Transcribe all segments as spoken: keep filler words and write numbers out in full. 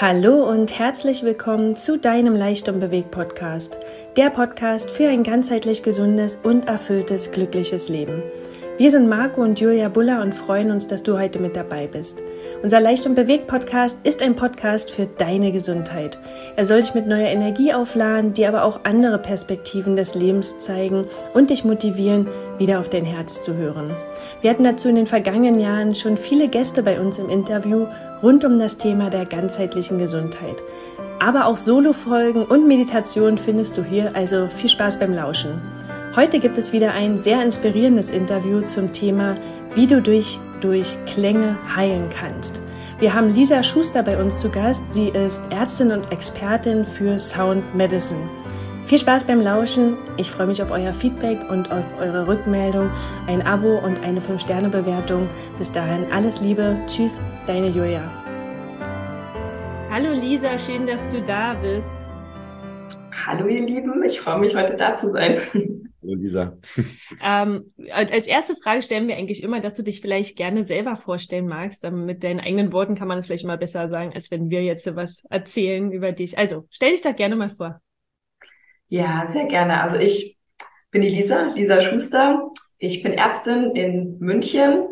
Hallo und herzlich willkommen zu deinem Leicht und bewegt Podcast, der Podcast für ein ganzheitlich gesundes und erfülltes, glückliches Leben. Wir sind Marco und Julia Buller und freuen uns, dass du heute mit dabei bist. Unser Leicht und bewegt Podcast ist ein Podcast für deine Gesundheit. Er soll dich mit neuer Energie aufladen, dir aber auch andere Perspektiven des Lebens zeigen und dich motivieren, wieder auf dein Herz zu hören. Wir hatten dazu in den vergangenen Jahren schon viele Gäste bei uns im Interview rund um das Thema der ganzheitlichen Gesundheit. Aber auch Solo-Folgen und Meditationen findest du hier, also viel Spaß beim Lauschen. Heute gibt es wieder ein sehr inspirierendes Interview zum Thema, wie du durch, durch Klänge heilen kannst. Wir haben Lisa Schuster bei uns zu Gast. Sie ist Ärztin und Expertin für Sound Medicine. Viel Spaß beim Lauschen. Ich freue mich auf euer Feedback und auf eure Rückmeldung, ein Abo und eine fünf Sterne Bewertung. Bis dahin alles Liebe. Tschüss, deine Julia. Hallo Lisa, schön, dass du da bist. Hallo ihr Lieben, ich freue mich, heute da zu sein. Hallo Lisa. Ähm, als erste Frage stellen wir eigentlich immer, dass du dich vielleicht gerne selber vorstellen magst. Ähm, mit deinen eigenen Worten kann man das vielleicht immer besser sagen, als wenn wir jetzt was erzählen über dich. Also stell dich doch gerne mal vor. Ja, sehr gerne. Also ich bin die Lisa, Lisa Schuster. Ich bin Ärztin in München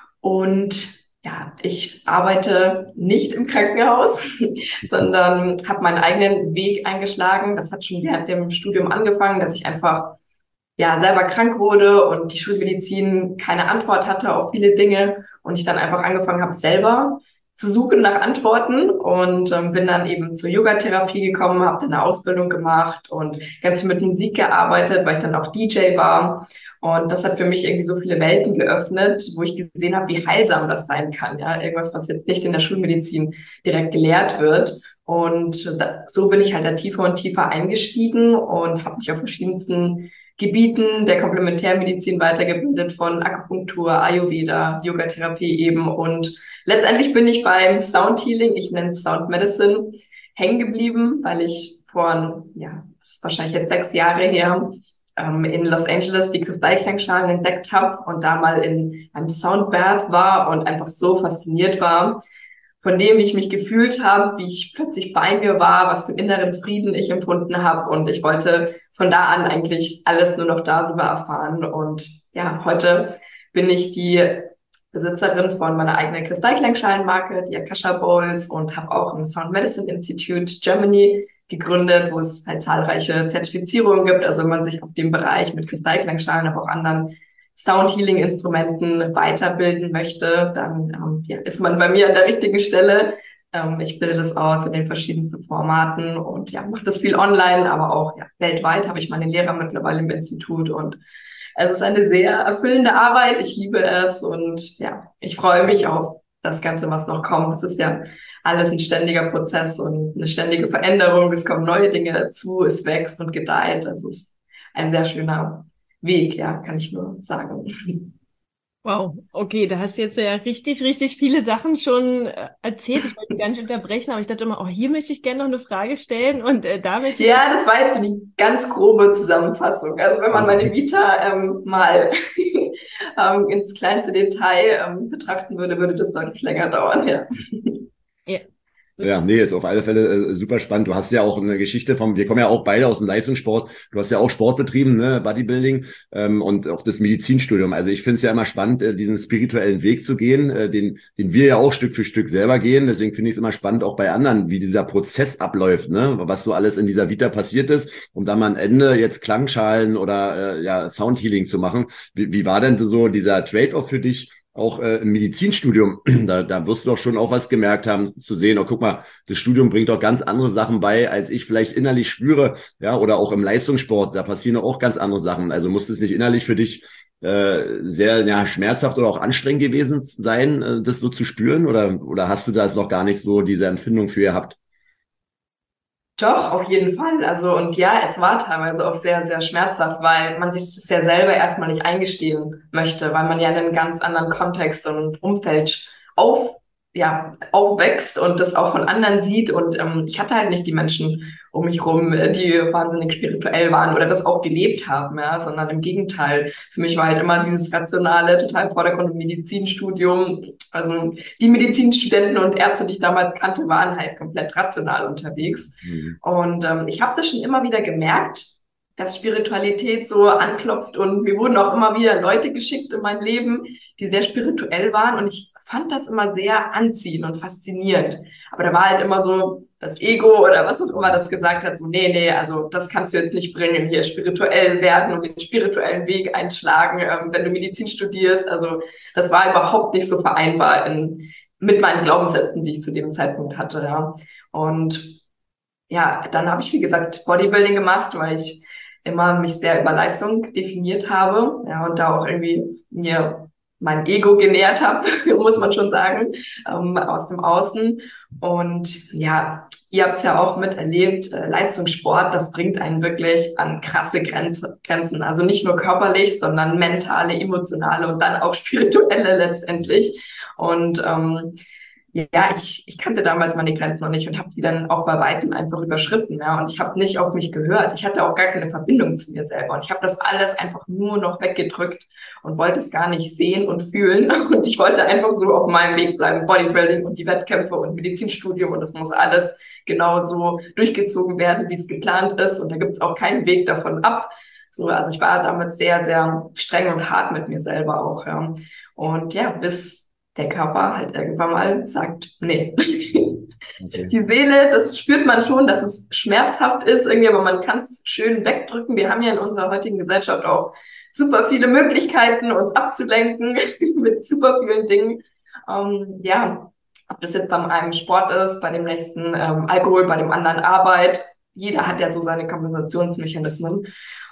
und ja, ich arbeite nicht im Krankenhaus, sondern habe meinen eigenen Weg eingeschlagen. Das hat schon während dem Studium angefangen, dass ich einfach ja selber krank wurde und die Schulmedizin keine Antwort hatte auf viele Dinge und ich dann einfach angefangen habe, selber zu suchen nach Antworten und ähm, bin dann eben zur Yogatherapie gekommen, habe dann eine Ausbildung gemacht und ganz viel mit Musik gearbeitet, weil ich dann auch D J war. Und das hat für mich irgendwie so viele Welten geöffnet, wo ich gesehen habe, wie heilsam das sein kann. Ja, irgendwas, was jetzt nicht in der Schulmedizin direkt gelehrt wird. Und da, so bin ich halt da tiefer und tiefer eingestiegen und habe mich auf verschiedensten Gebieten der Komplementärmedizin weitergebildet, von Akupunktur, Ayurveda, Yogatherapie eben. Und letztendlich bin ich beim Sound Healing, ich nenne es Sound Medicine, hängen geblieben, weil ich vor, ja, das ist wahrscheinlich jetzt sechs Jahre her, ähm, in Los Angeles die Kristallklangschalen entdeckt habe und da mal in einem Soundbath war und einfach so fasziniert war von dem, wie ich mich gefühlt habe, wie ich plötzlich bei mir war, was für inneren Frieden ich empfunden habe. Und ich wollte von da an eigentlich alles nur noch darüber erfahren. Und ja, heute bin ich die Besitzerin von meiner eigenen Kristallklangschalenmarke, die Akasha Bowls, und habe auch ein Sound Medicine Institute Germany gegründet, wo es halt zahlreiche Zertifizierungen gibt. Also wenn man sich auf dem Bereich mit Kristallklangschalen, aber auch anderen Sound-Healing-Instrumenten weiterbilden möchte, dann ähm, ja, ist man bei mir an der richtigen Stelle. Ähm, ich bilde das aus in den verschiedensten Formaten und ja, mache das viel online, aber auch ja, weltweit habe ich meine Lehrer mittlerweile im Institut und es ist eine sehr erfüllende Arbeit. Ich liebe es und ja, ich freue mich auf das Ganze, was noch kommt. Das ist ja alles ein ständiger Prozess und eine ständige Veränderung. Es kommen neue Dinge dazu, es wächst und gedeiht. Es ist ein sehr schöner Weg, ja, kann ich nur sagen. Wow, okay, da hast du jetzt ja richtig, richtig viele Sachen schon äh, erzählt. Ich wollte dich gar nicht unterbrechen, aber ich dachte immer, oh, hier möchte ich gerne noch eine Frage stellen und äh, da möchte ich... Ja, das war jetzt so die ganz grobe Zusammenfassung. Also wenn man meine Vita ähm, mal ähm, ins kleinste Detail ähm, betrachten würde, würde das deutlich länger dauern, ja. Ja. Ja, nee, ist auf alle Fälle äh, super spannend. Du hast ja auch eine Geschichte vom, wir kommen ja auch beide aus dem Leistungssport. Du hast ja auch Sport betrieben, ne, Bodybuilding ähm, und auch das Medizinstudium. Also ich finde es ja immer spannend, äh, diesen spirituellen Weg zu gehen, äh, den den wir ja auch Stück für Stück selber gehen. Deswegen finde ich es immer spannend, auch bei anderen, wie dieser Prozess abläuft, ne, was so alles in dieser Vita passiert ist, um dann mal am Ende jetzt Klangschalen oder äh, ja Soundhealing zu machen. Wie, wie war denn so dieser Trade-off für dich? Auch äh, im Medizinstudium, da, da wirst du doch schon auch was gemerkt haben, zu sehen, oh, guck mal, das Studium bringt doch ganz andere Sachen bei, als ich vielleicht innerlich spüre, ja, oder auch im Leistungssport, da passieren doch auch ganz andere Sachen. Also muss es nicht innerlich für dich äh, sehr ja, schmerzhaft oder auch anstrengend gewesen sein, äh, das so zu spüren, oder, oder hast du da noch gar nicht so diese Empfindung für gehabt? Doch, auf jeden Fall. Also, und ja, es war teilweise auch sehr, sehr schmerzhaft, weil man sich das ja selber erstmal nicht eingestehen möchte, weil man ja in einem ganz anderen Kontext und Umfeld auf, ja, aufwächst und das auch von anderen sieht. Und ähm, ich hatte halt nicht die Menschen um mich rum, die wahnsinnig spirituell waren oder das auch gelebt haben, ja, sondern im Gegenteil. Für mich war halt immer dieses rationale, total im Vordergrund im Medizinstudium. Also die Medizinstudenten und Ärzte, die ich damals kannte, waren halt komplett rational unterwegs. Mhm. Und ähm, ich habe das schon immer wieder gemerkt, dass Spiritualität so anklopft, und mir wurden auch immer wieder Leute geschickt in mein Leben, die sehr spirituell waren, und ich fand das immer sehr anziehend und faszinierend. Aber da war halt immer so das Ego oder was auch immer das gesagt hat, so nee, nee, also das kannst du jetzt nicht bringen, hier spirituell werden und den spirituellen Weg einschlagen, ähm, wenn du Medizin studierst. Also das war überhaupt nicht so vereinbar in, mit meinen Glaubenssätzen, die ich zu dem Zeitpunkt hatte. Ja. Und ja, dann habe ich, wie gesagt, Bodybuilding gemacht, weil ich immer mich sehr über Leistung definiert habe, ja, und da auch irgendwie mir mein Ego genährt habe, muss man schon sagen, ähm, aus dem Außen. Und ja, ihr habt es ja auch miterlebt, äh, Leistungssport, das bringt einen wirklich an krasse Grenze, Grenzen. Also nicht nur körperlich, sondern mentale, emotionale und dann auch spirituelle letztendlich. Und ähm, ja, ich, ich kannte damals meine Grenzen noch nicht und habe die dann auch bei Weitem einfach überschritten. Ja. Und ich habe nicht auf mich gehört. Ich hatte auch gar keine Verbindung zu mir selber. Und ich habe das alles einfach nur noch weggedrückt und wollte es gar nicht sehen und fühlen. Und ich wollte einfach so auf meinem Weg bleiben. Bodybuilding und die Wettkämpfe und Medizinstudium. Und das muss alles genauso durchgezogen werden, wie es geplant ist. Und da gibt es auch keinen Weg davon ab. So, also ich war damals sehr, sehr streng und hart mit mir selber auch. Ja. Und ja, bis der Körper halt irgendwann mal sagt, nee. Okay. Die Seele, das spürt man schon, dass es schmerzhaft ist irgendwie, aber man kann es schön wegdrücken. Wir haben ja in unserer heutigen Gesellschaft auch super viele Möglichkeiten, uns abzulenken mit super vielen Dingen. Ähm, ja, ob das jetzt beim einen Sport ist, bei dem nächsten ähm, Alkohol, bei dem anderen Arbeit. Jeder hat ja so seine Kompensationsmechanismen.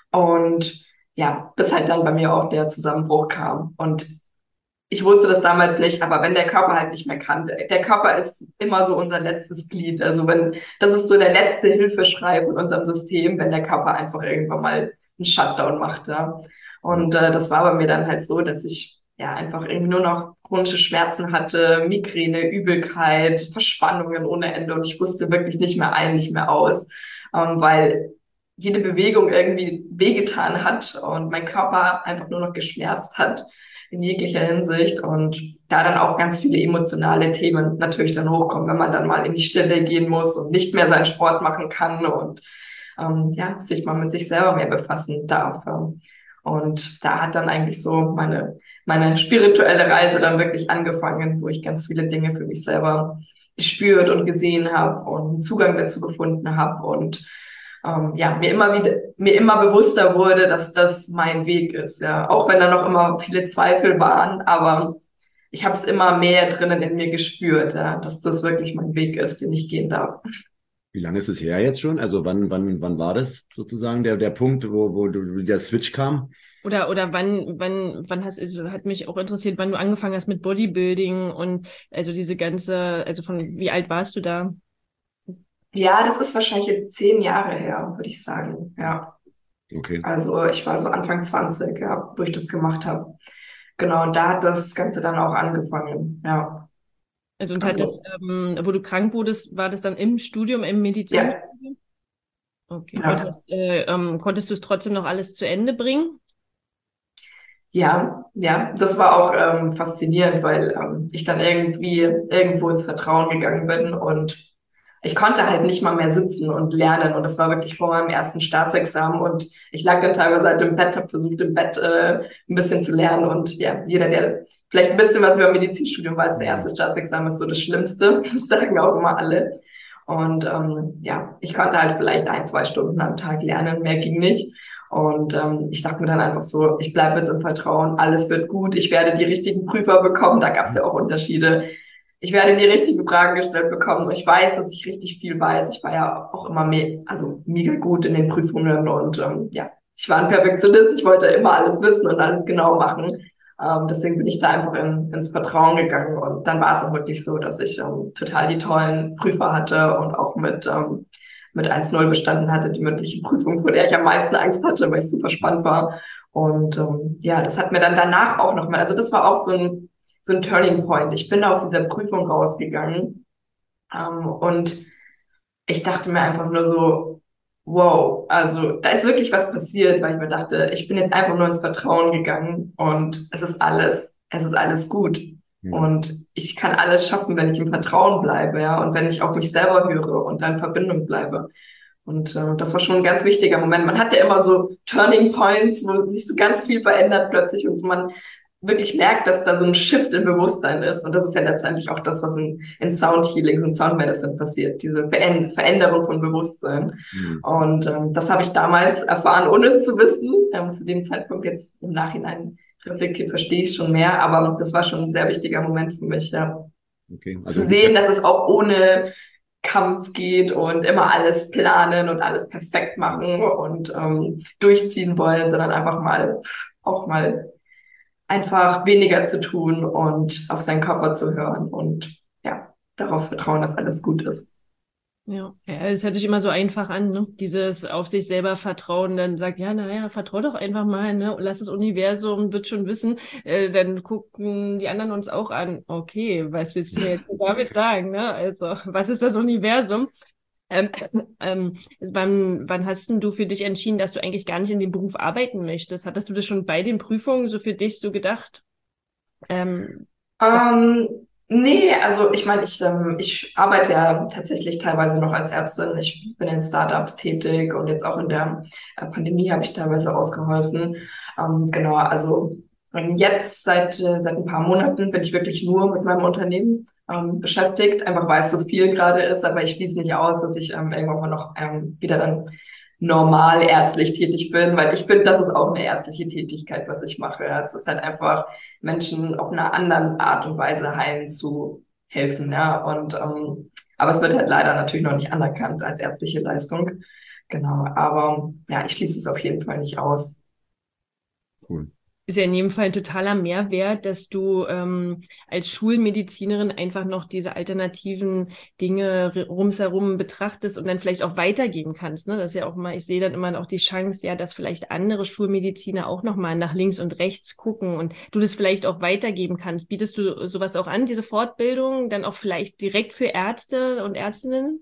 Und ja, bis halt dann bei mir auch der Zusammenbruch kam. Und ich wusste das damals nicht, aber wenn der Körper halt nicht mehr kann, der Körper ist immer so unser letztes Glied. Also wenn, das ist so der letzte Hilfeschrei von unserem System, wenn der Körper einfach irgendwann mal einen Shutdown macht. Ja. Und äh, das war bei mir dann halt so, dass ich ja einfach irgendwie nur noch chronische Schmerzen hatte, Migräne, Übelkeit, Verspannungen ohne Ende, und ich wusste wirklich nicht mehr ein, nicht mehr aus, ähm, weil jede Bewegung irgendwie wehgetan hat und mein Körper einfach nur noch geschmerzt hat in jeglicher Hinsicht, und da dann auch ganz viele emotionale Themen natürlich dann hochkommen, wenn man dann mal in die Stille gehen muss und nicht mehr seinen Sport machen kann und ähm, ja, sich mal mit sich selber mehr befassen darf. Und da hat dann eigentlich so meine meine spirituelle Reise dann wirklich angefangen, wo ich ganz viele Dinge für mich selber gespürt und gesehen habe und einen Zugang dazu gefunden habe und ähm, ja, mir immer wieder, mir immer bewusster wurde, dass das mein Weg ist, ja. Auch wenn da noch immer viele Zweifel waren, aber ich habe es immer mehr drinnen in mir gespürt, ja, dass das wirklich mein Weg ist, den ich gehen darf. Wie lange ist es her jetzt schon? Also wann, wann, wann war das sozusagen der, der Punkt, wo, wo du, der Switch kam? Oder, oder wann, wann, wann hast, also hat mich auch interessiert, wann du angefangen hast mit Bodybuilding und also diese ganze, also von wie alt warst du da? Ja, das ist wahrscheinlich jetzt zehn Jahre her, würde ich sagen, ja. Okay. Also ich war so Anfang zwanzig, ja, wo ich das gemacht habe. Genau, und da hat das Ganze dann auch angefangen, ja. Also und hat das, ähm, wo du krank wurdest, war das dann im Studium, im Medizinstudium? Ja. Okay. Ja. Und hast, äh, ähm, konntest du es trotzdem noch alles zu Ende bringen? Ja, ja, das war auch ähm, faszinierend, weil ähm, ich dann irgendwie irgendwo ins Vertrauen gegangen bin und ich konnte halt nicht mal mehr sitzen und lernen, und das war wirklich vor meinem ersten Staatsexamen, und ich lag dann teilweise halt im Bett, habe versucht im Bett äh, ein bisschen zu lernen, und ja, jeder, der vielleicht ein bisschen was über Medizinstudium weiß, der erste Staatsexamen ist so das Schlimmste, das sagen auch immer alle. Und ähm, ja, ich konnte halt vielleicht ein, zwei Stunden am Tag lernen, mehr ging nicht. Und ähm, ich dachte mir dann einfach so, ich bleibe jetzt im Vertrauen, alles wird gut, ich werde die richtigen Prüfer bekommen, da gab es ja auch Unterschiede. Ich werde die richtigen Fragen gestellt bekommen. Ich weiß, dass ich richtig viel weiß. Ich war ja auch immer me also mega gut in den Prüfungen, und ähm, ja, ich war ein Perfektionist. Ich wollte immer alles wissen und alles genau machen. Ähm, deswegen bin ich da einfach in, ins Vertrauen gegangen, und dann war es auch wirklich so, dass ich ähm, total die tollen Prüfer hatte und auch mit ähm, mit eins null bestanden hatte, die mündliche Prüfung, vor der ich am meisten Angst hatte, weil ich super spannend war. Und ähm, ja, das hat mir dann danach auch nochmal, also das war auch so ein so ein Turning Point. Ich bin aus dieser Prüfung rausgegangen ähm, und ich dachte mir einfach nur so, wow, also da ist wirklich was passiert, weil ich mir dachte, ich bin jetzt einfach nur ins Vertrauen gegangen und es ist alles, es ist alles gut. Mhm. Und ich kann alles schaffen, wenn ich im Vertrauen bleibe, ja, und wenn ich auf mich selber höre und da in Verbindung bleibe. Und äh, das war schon ein ganz wichtiger Moment. Man hat ja immer so Turning Points, wo sich so ganz viel verändert plötzlich und so man wirklich merkt, dass da so ein Shift im Bewusstsein ist. Und das ist ja letztendlich auch das, was in, in Sound Healing und Sound Medicine passiert, diese Ver Veränderung von Bewusstsein. Mhm. Und ähm, das habe ich damals erfahren, ohne es zu wissen. Ähm, zu dem Zeitpunkt jetzt im Nachhinein reflektiert, verstehe ich schon mehr, aber das war schon ein sehr wichtiger Moment für mich, ja. Okay, also zu sehen, dass es auch ohne Kampf geht und immer alles planen und alles perfekt machen und ähm, durchziehen wollen, sondern einfach mal auch mal einfach weniger zu tun und auf seinen Körper zu hören und ja, darauf vertrauen, dass alles gut ist. Ja, ja, es hört sich immer so einfach an, ne? Dieses auf sich selber vertrauen, dann sagt, ja, naja, vertrau doch einfach mal, ne? Lass das Universum, wird schon wissen. Äh, dann gucken die anderen uns auch an. Okay, was willst du mir jetzt damit sagen, ne? Also, was ist das Universum? Ähm, ähm, wann, wann hast denn du für dich entschieden, dass du eigentlich gar nicht in dem Beruf arbeiten möchtest? Hattest du das schon bei den Prüfungen so für dich so gedacht? Ähm, ähm Nee, also ich meine, ich, ähm, ich arbeite ja tatsächlich teilweise noch als Ärztin. Ich bin in Startups tätig und jetzt auch in der äh, Pandemie habe ich teilweise ausgeholfen. Ähm, genau, also jetzt seit äh, seit ein paar Monaten bin ich wirklich nur mit meinem Unternehmen ähm, beschäftigt, einfach weil es so viel gerade ist, aber ich schließe nicht aus, dass ich ähm, irgendwann mal noch ähm, wieder dann normal ärztlich tätig bin, weil ich finde, das ist auch eine ärztliche Tätigkeit, was ich mache. Ja. Es ist halt einfach, Menschen auf einer anderen Art und Weise heilen zu helfen. Ja. Und ähm, aber es wird halt leider natürlich noch nicht anerkannt als ärztliche Leistung. Genau, aber ja, ich schließe es auf jeden Fall nicht aus. Cool. Ist ja in jedem Fall ein totaler Mehrwert, dass du ähm, als Schulmedizinerin einfach noch diese alternativen Dinge rumsherum betrachtest und dann vielleicht auch weitergeben kannst. Ne? Das ist ja auch mal, ich sehe dann immer auch die Chance, ja, dass vielleicht andere Schulmediziner auch nochmal nach links und rechts gucken und du das vielleicht auch weitergeben kannst. Bietest du sowas auch an, diese Fortbildung, dann auch vielleicht direkt für Ärzte und Ärztinnen?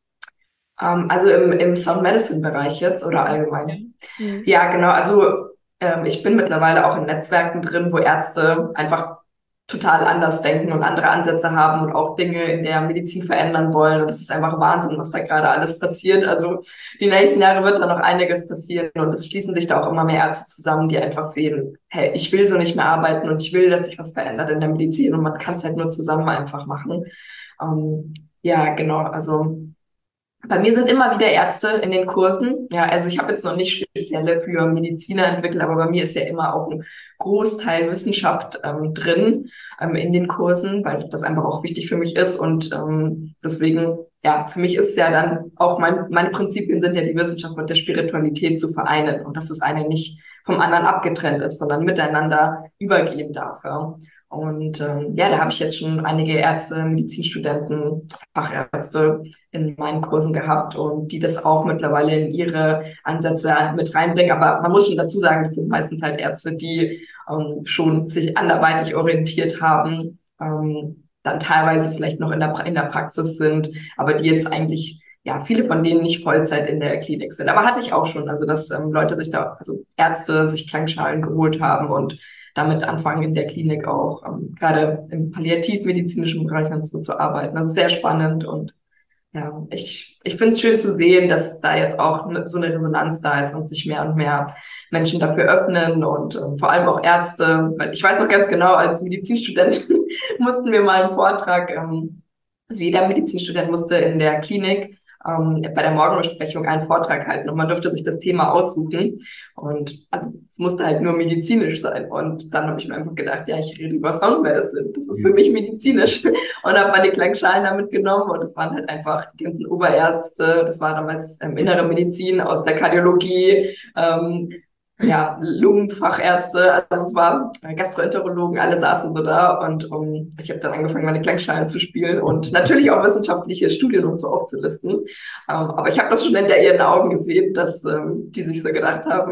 Um, also im, im Sound Medicine Bereich jetzt oder allgemein? Ja, mhm. Ja, genau. Also ich bin mittlerweile auch in Netzwerken drin, wo Ärzte einfach total anders denken und andere Ansätze haben und auch Dinge in der Medizin verändern wollen. Und es ist einfach Wahnsinn, was da gerade alles passiert. Also die nächsten Jahre wird da noch einiges passieren und es schließen sich da auch immer mehr Ärzte zusammen, die einfach sehen, hey, ich will so nicht mehr arbeiten und ich will, dass sich was verändert in der Medizin und man kann es halt nur zusammen einfach machen. Ähm, ja, genau. Also bei mir sind immer wieder Ärzte in den Kursen. Ja, also ich habe jetzt noch nicht spezielle für Mediziner entwickelt, aber bei mir ist ja immer auch ein Großteil Wissenschaft ähm, drin ähm, in den Kursen, weil das einfach auch wichtig für mich ist. Und ähm, deswegen, ja, für mich ist es ja dann auch, mein, meine Prinzipien sind ja die Wissenschaft mit der Spiritualität zu vereinen und dass das eine nicht vom anderen abgetrennt ist, sondern miteinander übergehen darf. Ja. Und ähm, ja, da habe ich jetzt schon einige Ärzte, Medizinstudenten, Fachärzte in meinen Kursen gehabt und die das auch mittlerweile in ihre Ansätze mit reinbringen. Aber man muss schon dazu sagen, das sind meistens halt Ärzte, die ähm, schon sich anderweitig orientiert haben, ähm, dann teilweise vielleicht noch in der, in der Praxis sind, aber die jetzt eigentlich, ja, viele von denen nicht Vollzeit in der Klinik sind. Aber hatte ich auch schon, also dass ähm, Leute sich da, also Ärzte sich Klangschalen geholt haben und damit anfangen in der Klinik auch, ähm, gerade im palliativmedizinischen Bereich so zu arbeiten. Das ist sehr spannend und ja, ich, ich finde es schön zu sehen, dass da jetzt auch ne, so eine Resonanz da ist und sich mehr und mehr Menschen dafür öffnen und ähm, vor allem auch Ärzte. Weil ich weiß noch ganz genau, als Medizinstudent mussten wir mal einen Vortrag, ähm, also jeder Medizinstudent musste in der Klinik ähm, bei der Morgenbesprechung einen Vortrag halten und man durfte sich das Thema aussuchen und also es musste halt nur medizinisch sein und dann habe ich mir einfach gedacht, ja, ich rede über Sound Medicine, das ist für mich medizinisch und habe meine Klangschalen damit genommen und es waren halt einfach die ganzen Oberärzte, das war damals ähm, innere Medizin aus der Kardiologie, ähm, ja, Lungenfachärzte, also es war Gastroenterologen, alle saßen so da und um, ich habe dann angefangen, meine Klangschalen zu spielen und natürlich auch wissenschaftliche Studien und so aufzulisten. Um, aber ich habe das schon hinter ihren Augen gesehen, dass um, die sich so gedacht haben,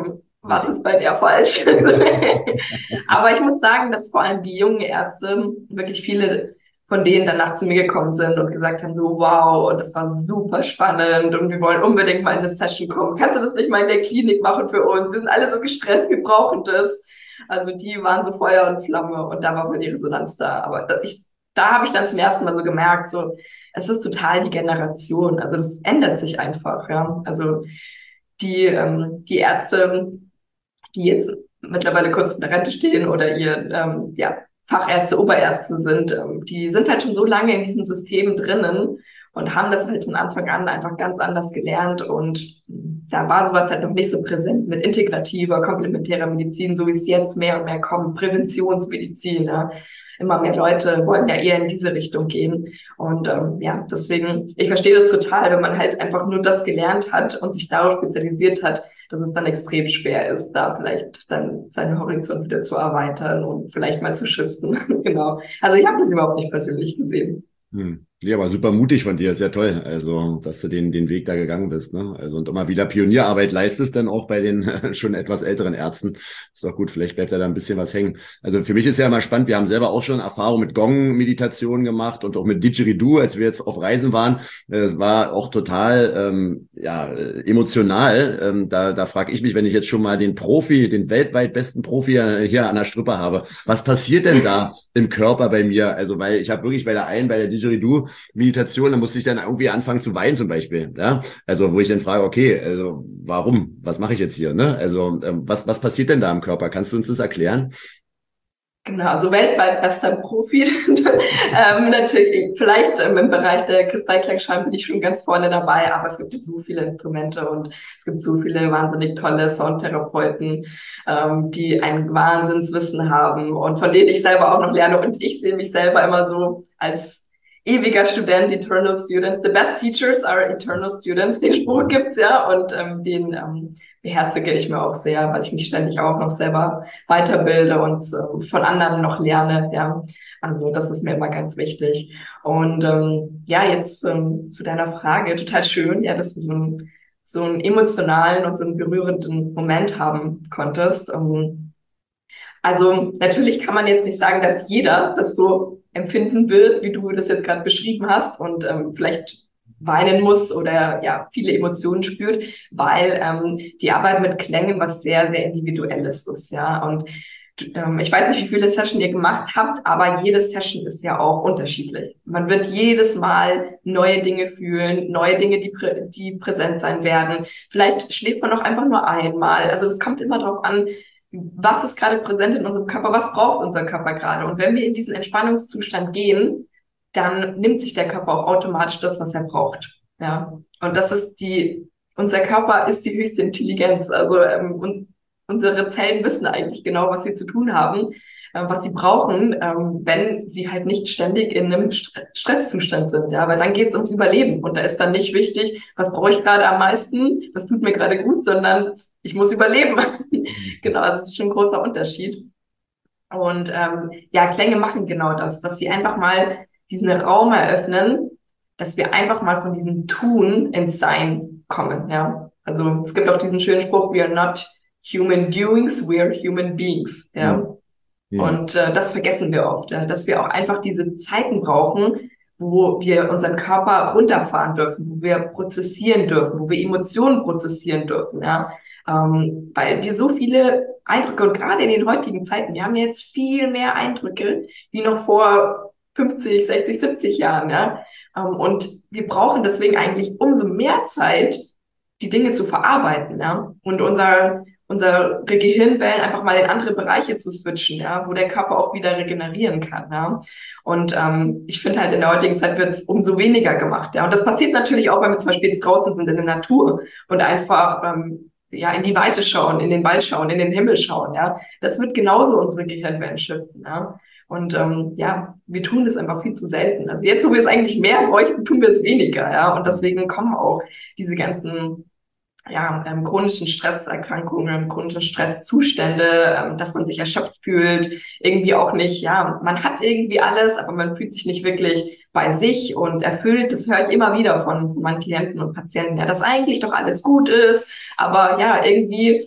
was ist bei der falsch? Aber ich muss sagen, dass vor allem die jungen Ärzte, wirklich viele von denen danach zu mir gekommen sind und gesagt haben, so wow, und das war super spannend und wir wollen unbedingt mal in eine Session kommen. Kannst du das nicht mal in der Klinik machen für uns? Wir sind alle so gestresst, wir brauchen das. Also die waren so Feuer und Flamme und da war wohl die Resonanz da. Aber da, ich, da habe ich dann zum ersten Mal so gemerkt, so es ist total die Generation. Also das ändert sich einfach. Ja, also die ähm, die Ärzte, die jetzt mittlerweile kurz vor der Rente stehen oder ihr ähm, ja Fachärzte, Oberärzte sind, ähm, die sind halt schon so lange in diesem System drinnen und haben das halt von Anfang an einfach ganz anders gelernt und da war sowas halt noch nicht so präsent mit integrativer, komplementärer Medizin, so wie es jetzt mehr und mehr kommt, Präventionsmedizin, ja. Immer mehr Leute wollen ja eher in diese Richtung gehen und ähm, ja, deswegen, ich verstehe das total, wenn man halt einfach nur das gelernt hat und sich darauf spezialisiert hat, dass es dann extrem schwer ist, da vielleicht dann seinen Horizont wieder zu erweitern und vielleicht mal zu shiften. Genau. Also ich habe das überhaupt nicht persönlich gesehen. Hm. Ja, aber super mutig von dir, sehr toll. Also, dass du den den Weg da gegangen bist, ne? Also und immer wieder Pionierarbeit leistest, dann auch bei den schon etwas älteren Ärzten. Ist doch gut, vielleicht bleibt da da ein bisschen was hängen. Also für mich ist ja immer spannend, wir haben selber auch schon Erfahrung mit Gong-Meditationen gemacht und auch mit Didgeridoo, als wir jetzt auf Reisen waren. Es war auch total ähm, ja emotional. Ähm, da da frage ich mich, wenn ich jetzt schon mal den Profi, den weltweit besten Profi hier an der Strippe habe, was passiert denn da im Körper bei mir? Also weil ich habe wirklich bei der einen, bei der Didgeridoo Meditation, da musste ich dann irgendwie anfangen zu weinen zum Beispiel, ja, also wo ich dann frage, okay, also warum, was mache ich jetzt hier, ne, also ähm, was was passiert denn da im Körper, kannst du uns das erklären? Genau, also weltweit bester Profi. ähm, natürlich, vielleicht ähm, im Bereich der Kristallklangschalen bin ich schon ganz vorne dabei, aber es gibt so viele Instrumente und es gibt so viele wahnsinnig tolle Soundtherapeuten, ähm, die ein Wahnsinnswissen haben und von denen ich selber auch noch lerne und ich sehe mich selber immer so als ewiger Student, eternal students. The best teachers are eternal students. Den Spruch gibt's ja und ähm, den ähm, beherzige ich mir auch sehr, weil ich mich ständig auch noch selber weiterbilde und ähm, von anderen noch lerne. Ja, also das ist mir immer ganz wichtig. Und ähm, ja, jetzt ähm, zu deiner Frage, total schön, ja, dass du so, ein, so einen emotionalen und so einen berührenden Moment haben konntest. Ähm, also natürlich kann man jetzt nicht sagen, dass jeder das so empfinden wird, wie du das jetzt gerade beschrieben hast und ähm, vielleicht weinen muss oder ja viele Emotionen spürt, weil ähm, die Arbeit mit Klängen was sehr, sehr Individuelles ist, ja. Und ähm, ich weiß nicht, wie viele Sessions ihr gemacht habt, aber jede Session ist ja auch unterschiedlich. Man wird jedes Mal neue Dinge fühlen, neue Dinge, die, prä die präsent sein werden. Vielleicht schläft man auch einfach nur einmal. Also das kommt immer darauf an, was ist gerade präsent in unserem Körper, was braucht unser Körper gerade. Und wenn wir in diesen Entspannungszustand gehen, dann nimmt sich der Körper auch automatisch das, was er braucht. Ja, und das ist die, unser Körper ist die höchste Intelligenz. Also ähm, und unsere Zellen wissen eigentlich genau, was sie zu tun haben, äh, was sie brauchen, ähm, wenn sie halt nicht ständig in einem St Stresszustand sind. Ja, weil dann geht es ums Überleben und da ist dann nicht wichtig, was brauche ich gerade am meisten, was tut mir gerade gut, sondern ich muss überleben. Genau, also das ist schon ein großer Unterschied. Und ähm, ja, Klänge machen genau das, dass sie einfach mal diesen Raum eröffnen, dass wir einfach mal von diesem Tun ins Sein kommen. Ja, also es gibt auch diesen schönen Spruch: We are not human doings, we are human beings. Ja, ja. Und äh, das vergessen wir oft, ja? Dass wir auch einfach diese Zeiten brauchen, wo wir unseren Körper runterfahren dürfen, wo wir prozessieren dürfen, wo wir Emotionen prozessieren dürfen. Ja. Ähm, weil wir so viele Eindrücke und gerade in den heutigen Zeiten, wir haben jetzt viel mehr Eindrücke wie noch vor fünfzig, sechzig, siebzig Jahren, ja. Ähm, und wir brauchen deswegen eigentlich umso mehr Zeit, die Dinge zu verarbeiten, ja. Und unser, unsere Gehirnwellen einfach mal in andere Bereiche zu switchen, ja, wo der Körper auch wieder regenerieren kann, ja. Und ähm, ich finde halt in der heutigen Zeit wird es umso weniger gemacht, ja. Und das passiert natürlich auch, wenn wir zum Beispiel jetzt draußen sind in der Natur und einfach ähm, ja, in die Weite schauen, in den Wald schauen, in den Himmel schauen, ja. Das wird genauso unsere Gehirnwellen shiften, ja. Und ähm, ja, wir tun das einfach viel zu selten. Also jetzt, wo wir es eigentlich mehr bräuchten, tun wir es weniger, ja. Und deswegen kommen auch diese ganzen ja, ähm, chronischen Stresserkrankungen, chronischen Stresszustände, ähm, dass man sich erschöpft fühlt, irgendwie auch nicht, ja, man hat irgendwie alles, aber man fühlt sich nicht wirklich bei sich und erfüllt. Das höre ich immer wieder von meinen Klienten und Patienten, ja, dass eigentlich doch alles gut ist, aber ja, irgendwie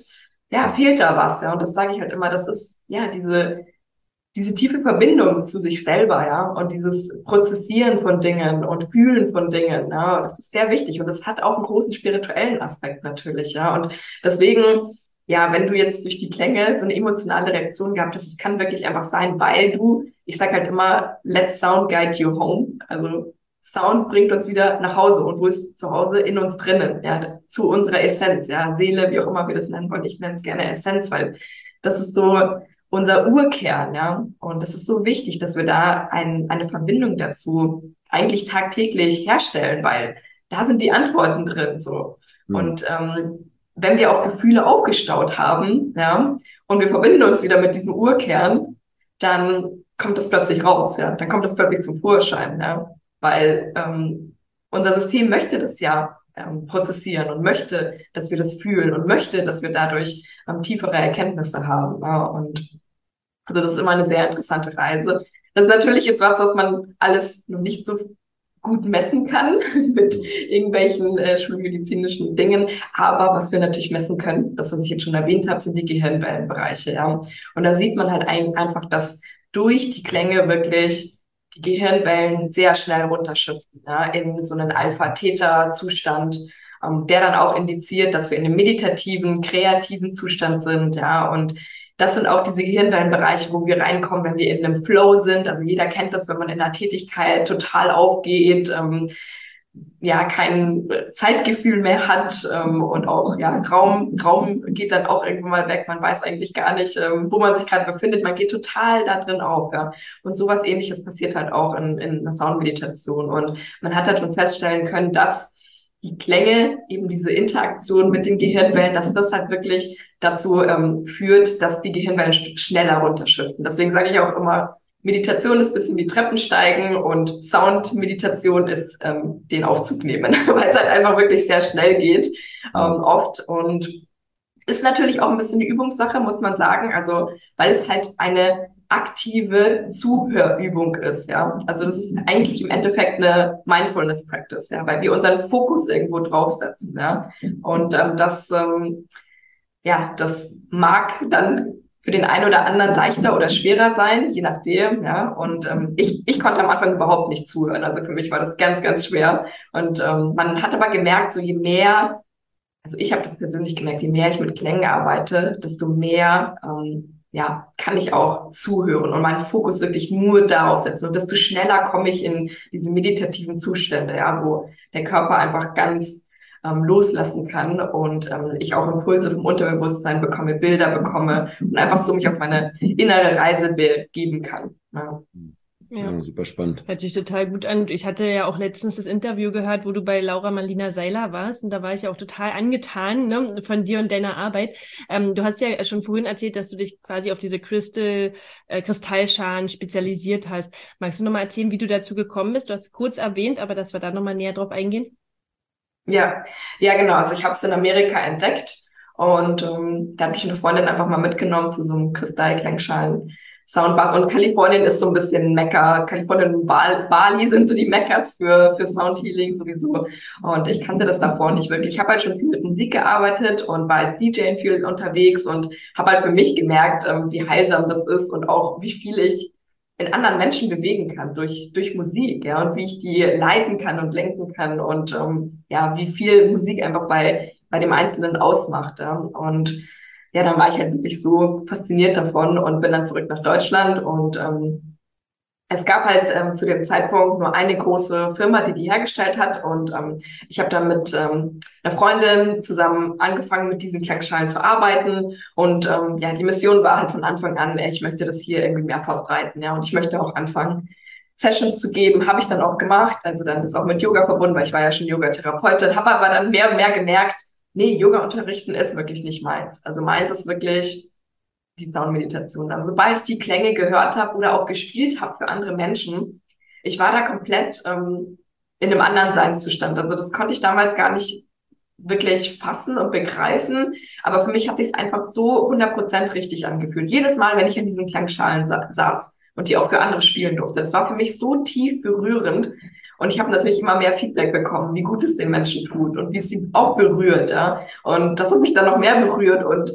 ja, fehlt da was, ja. Und das sage ich halt immer, das ist, ja, diese, diese tiefe Verbindung zu sich selber, ja, und dieses Prozessieren von Dingen und Fühlen von Dingen, ja, das ist sehr wichtig und das hat auch einen großen spirituellen Aspekt natürlich, ja. Und deswegen, ja, wenn du jetzt durch die Klänge so eine emotionale Reaktion gehabt hast, es kann wirklich einfach sein, weil du, ich sag halt immer, let sound guide you home, also Sound bringt uns wieder nach Hause. Und wo ist zu Hause? In uns drinnen, ja, zu unserer Essenz, ja, Seele, wie auch immer wir das nennen wollen. Ich nenne es gerne Essenz, weil das ist so unser Urkern, ja. Und es ist so wichtig, dass wir da ein, eine Verbindung dazu eigentlich tagtäglich herstellen, weil da sind die Antworten drin, so. Mhm. Und ähm, wenn wir auch Gefühle aufgestaut haben, ja, und wir verbinden uns wieder mit diesem Urkern, dann kommt das plötzlich raus, ja. Dann kommt das plötzlich zum Vorschein, ja. Weil ähm, unser System möchte das ja ähm, prozessieren und möchte, dass wir das fühlen und möchte, dass wir dadurch ähm, tiefere Erkenntnisse haben. Ja? Und also das ist immer eine sehr interessante Reise. Das ist natürlich jetzt was, was man alles noch nicht so gut messen kann mit irgendwelchen äh, schulmedizinischen Dingen. Aber was wir natürlich messen können, das, was ich jetzt schon erwähnt habe, sind die Gehirnwellenbereiche. Ja? Und da sieht man halt ein, einfach, dass durch die Klänge wirklich die Gehirnwellen sehr schnell runterschiften, ja, in so einen Alpha-Theta-Zustand, ähm, der dann auch indiziert, dass wir in einem meditativen, kreativen Zustand sind, ja, und das sind auch diese Gehirnwellenbereiche, wo wir reinkommen, wenn wir in einem Flow sind. Also jeder kennt das, wenn man in einer Tätigkeit total aufgeht, ähm, ja, kein Zeitgefühl mehr hat ähm, und auch ja Raum Raum geht dann auch irgendwann mal weg. Man weiß eigentlich gar nicht, ähm, wo man sich gerade befindet. Man geht total da drin auf. Ja. Und sowas Ähnliches passiert halt auch in, in einer Soundmeditation. Und man hat halt schon feststellen können, dass die Klänge, eben diese Interaktion mit den Gehirnwellen, dass das halt wirklich dazu ähm, führt, dass die Gehirnwellen schneller runterschiften. Deswegen sage ich auch immer, Meditation ist ein bisschen wie Treppensteigen und Sound-Meditation ist ähm, den Aufzug nehmen, weil es halt einfach wirklich sehr schnell geht, ähm, oft. Und ist natürlich auch ein bisschen eine Übungssache, muss man sagen. Also, weil es halt eine aktive Zuhörübung ist, ja. Also das ist eigentlich im Endeffekt eine Mindfulness-Practice, ja, weil wir unseren Fokus irgendwo draufsetzen, ja. Und ähm, das, ähm, ja, das mag dann für den einen oder anderen leichter oder schwerer sein, je nachdem, ja. Und ähm, ich, ich konnte am Anfang überhaupt nicht zuhören. Also für mich war das ganz, ganz schwer. Und ähm, man hat aber gemerkt, so je mehr, also ich habe das persönlich gemerkt, je mehr ich mit Klängen arbeite, desto mehr ähm, ja, kann ich auch zuhören und meinen Fokus wirklich nur darauf setzen. Und desto schneller komme ich in diese meditativen Zustände, ja, wo der Körper einfach ganz ähm, loslassen kann und ähm, ich auch Impulse vom Unterbewusstsein bekomme, Bilder bekomme und einfach so mich auf meine innere Reise begeben kann. Ja. Ja. Ja, super spannend. Hört sich total gut an. Ich hatte ja auch letztens das Interview gehört, wo du bei Laura Marlina Seiler warst und da war ich ja auch total angetan, ne, von dir und deiner Arbeit. Ähm, du hast ja schon vorhin erzählt, dass du dich quasi auf diese Crystal, äh, Kristallschalen spezialisiert hast. Magst du nochmal erzählen, wie du dazu gekommen bist? Du hast es kurz erwähnt, aber dass wir da nochmal näher drauf eingehen. Ja, ja genau. Also ich habe es in Amerika entdeckt und ähm, da habe ich eine Freundin einfach mal mitgenommen zu so einem Kristallklangschalen Soundbath. Und Kalifornien ist so ein bisschen Mekka. Kalifornien und Bali sind so die Mekkas für, für Soundhealing sowieso. Und ich kannte das davor nicht wirklich. Ich habe halt schon viel mit Musik gearbeitet und war als D J viel unterwegs und habe halt für mich gemerkt, ähm, wie heilsam das ist und auch wie viel ich in anderen Menschen bewegen kann durch, durch Musik, ja, und wie ich die leiten kann und lenken kann und, ähm, ja, wie viel Musik einfach bei, bei dem Einzelnen ausmacht, ja. Und ja, dann war ich halt wirklich so fasziniert davon und bin dann zurück nach Deutschland und ähm, es gab halt ähm, zu dem Zeitpunkt nur eine große Firma, die die hergestellt hat und ähm, ich habe dann mit ähm, einer Freundin zusammen angefangen, mit diesen Klangschalen zu arbeiten und ähm, ja, die Mission war halt von Anfang an, ich möchte das hier irgendwie mehr verbreiten, ja, und ich möchte auch anfangen, Sessions zu geben, habe ich dann auch gemacht, also dann ist auch mit Yoga verbunden, weil ich war ja schon Yoga-Therapeutin, habe aber dann mehr und mehr gemerkt, nee, Yoga unterrichten ist wirklich nicht meins. Also meins ist wirklich die Soundmeditation. Also sobald ich die Klänge gehört habe oder auch gespielt habe für andere Menschen, ich war da komplett ähm, in einem anderen Seinszustand. Also das konnte ich damals gar nicht wirklich fassen und begreifen. Aber für mich hat sich es einfach so hundert Prozent richtig angefühlt. Jedes Mal, wenn ich in diesen Klangschalen sa- saß und die auch für andere spielen durfte, das war für mich so tief berührend. Und ich habe natürlich immer mehr Feedback bekommen, wie gut es den Menschen tut und wie es sie auch berührt. Ja? Und das hat mich dann noch mehr berührt. Und